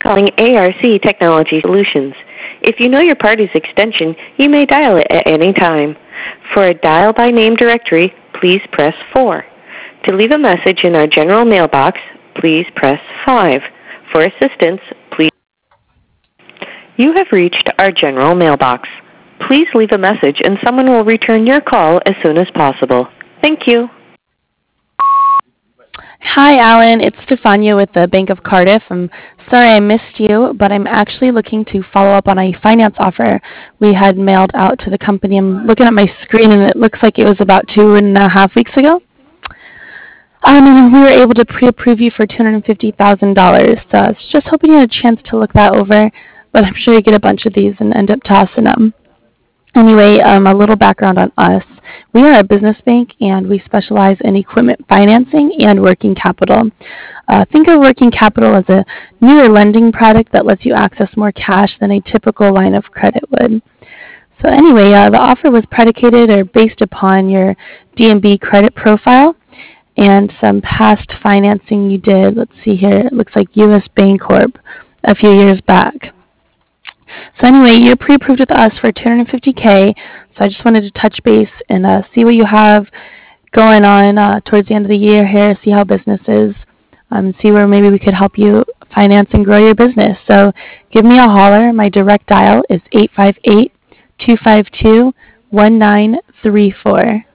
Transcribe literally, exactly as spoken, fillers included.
calling A R C Technology Solutions. If you know your party's extension, you may dial it at any time. For a dial-by-name directory, please press four. To leave a message in our general mailbox, please press five. For assistance, please... You have reached our general mailbox. Please leave a message and someone will return your call as soon as possible. Thank you. Hi, Alan. It's Stefania with the Bank of Cardiff. I'm sorry I missed you, but I'm actually looking to follow up on a finance offer we had mailed out to the company. I'm looking at my screen, and it looks like it was about two and a half weeks ago. Um, and we were able to pre-approve you for two hundred fifty thousand dollars. So I was just hoping you had a chance to look that over, but I'm sure you get a bunch of these and end up tossing them. Anyway, um, a little background on us. We are a business bank, and we specialize in equipment financing and working capital. Uh, think of working capital as a newer lending product that lets you access more cash than a typical line of credit would. So anyway, uh, the offer was predicated or based upon your D and B credit profile and some past financing you did. Let's see here. It looks like U S Bancorp a few years back. So anyway, you're pre-approved with us for two hundred fifty thousand dollars, so I just wanted to touch base and uh, see what you have going on uh, towards the end of the year here, see how business is, um, see where maybe we could help you finance and grow your business. So give me a holler. My direct dial is eight five eight, two five two, one nine three four.